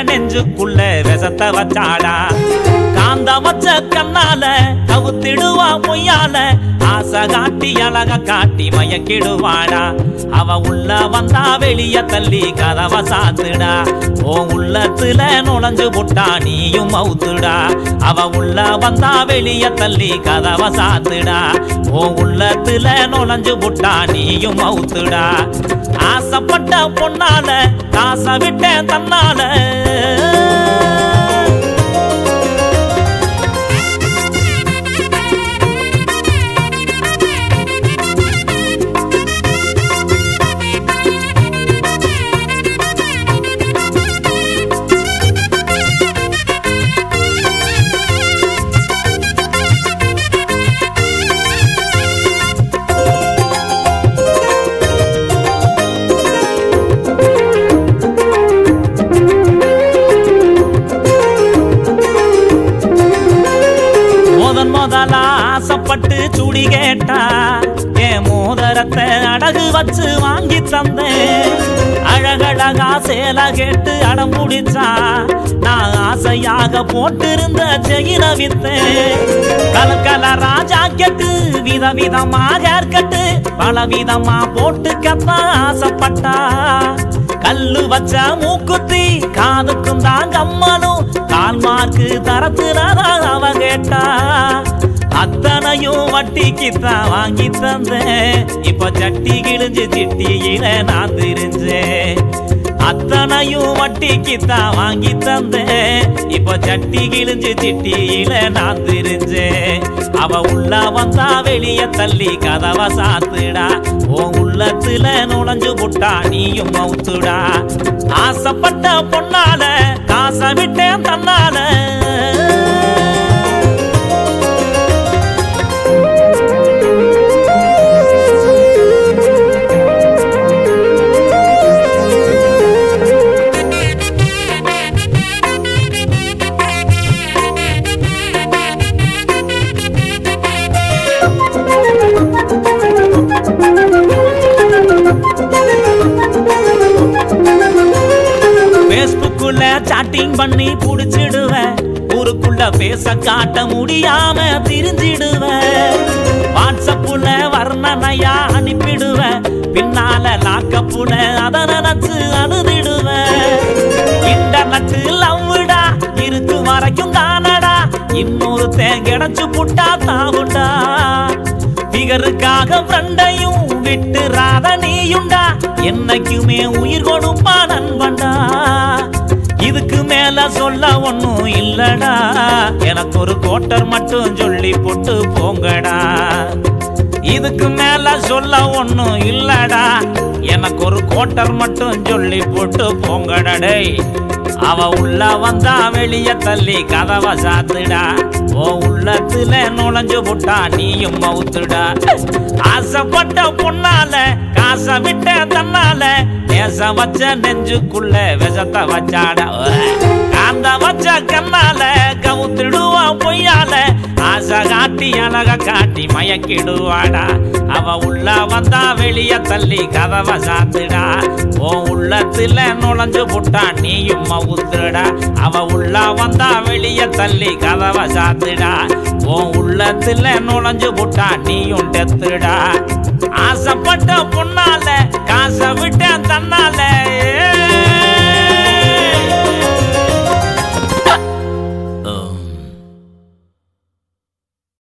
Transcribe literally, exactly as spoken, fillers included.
நெஞ்சுக்குள்ள விஷத்த வச்சாடா காந்த வச்ச கண்ணால கவுத்திடுவா பொய்யால ஆசை காட்டி அழக காட்டி மயக்கிடுவாடா அவ உள்ள வந்தா வெளிய தள்ளி கதவ சாத்துடா ஓ உள்ளத்துல நுழைஞ்சு புட்டா நீயும் மவுத்துடா அவ உள்ள வந்தா வெளிய தள்ளி கதவ சாத்துடா ஓ உள்ளத்துல நுழைஞ்சு புட்டா நீயும் மவுத்துடா ஆசைப்பட்ட பொண்ணால காசை விட்டேன் தன்னால முதலா ஆசைப்பட்டு சுடி கேட்டா என் மோதிரத்தை அடகு வச்சு வாங்கி தந்தேன் அழகழகா சேலை கேட்டு அடம் முடிச்சா நான் ஆசையாக போட்டிருந்த செயின வித்தேன் கலக்கல ராஜா கெட்டு விதவிதமாக கட்டு பல விதமா போட்டுக்கத்தான் ஆசைப்பட்டா கல்லு வச்ச மூக்குத்தி காதுக்கும் தான் கம்மலும் கால் மார்க்கு தரத்துலதான் அவ கேட்டா அத்தனையும் வட்டிக்குத்தான் வாங்கி தந்தேன் இப்ப சட்டி கிழிஞ்சு சிட்டியில நான் தெரிஞ்சேன் அத்தனையும் வட்டிக்குத்தான் வாங்கி தந்தேன் இப்ப சட்டி கிழிஞ்சு சிட்டியில நான் தெரிஞ்சேன் அவ உள்ள வந்தா வெளிய தள்ளி கதவ சாத்துடா ஓ உள்ளத்துல நுழைஞ்சு புட்டா நீயும் மவுத்துடா ஆசைப்பட்ட பொண்ணால காசை விட்டேன் தன்னால சாட்டிங் பண்ணி புடிச்சிடுவேன் ஊருக்குள்ள பேச காட்ட முடியாம திரிஞ்சிடுவேன் வாட்ஸ்அப்புல வர்ணனையா அனுப்பிடுவேன் பின்னால லாக்கப்புல அத நினைச்சு அழுதிடுவேன் இன்டர்நெட் லவ்வுடா இருக்கு வரைக்கும் தானடா இன்னொரு தேங்கடைச்சு புட்டா தாவுண்டா பிகருக்காக ஃப்ரெண்டையும் விட்டுறாத நீயுண்டா என்னைக்குமே உயிர் கொடுப்பா நண்பண்டா இதுக்கு மேல சொல்ல ஒண்ணும் இல்லடா எனக்கு ஒரு கோட்டர் மட்டும் சொல்லி போட்டு போங்கடா இதுக்கு மேல சொல்ல ஒண்ணும் இல்லடா எனக்கு ஒரு கோட்டர் மட்டும் சொல்லி போட்டு போங்கடா டேய் அவ உள்ள வந்தா வெளிய தள்ளி கதவ சாத்துடா ஓ உள்ளத்துல நுழைஞ்சு புட்டா நீயும் மவுத்துடா ஆசைப்பட்ட பொண்ணால காசை விட்ட தன்னால நேச வச்ச நெஞ்சுக்குள்ள விஷத்தை வச்சாடா காந்த வச்ச கண்ணால கவுத்திடுவா பொய்யால ஆசை காட்டி அழக காட்டி மயக்கிடுவாடா அவ உள்ள வந்தா வெளிய தள்ளி கதவ சாத்துடா ஓ உள்ளத்துல நுழைஞ்சு புட்டா நீயும் மவுத்துடா அவ உள்ள வந்தா வெளிய தள்ளி கதவ சாத்துடா ஓ உள்ளத்துல நுழைஞ்சு புட்டா நீயும் டெத்துடா ஆசைப்பட்ட பொண்ணால காசை விட்ட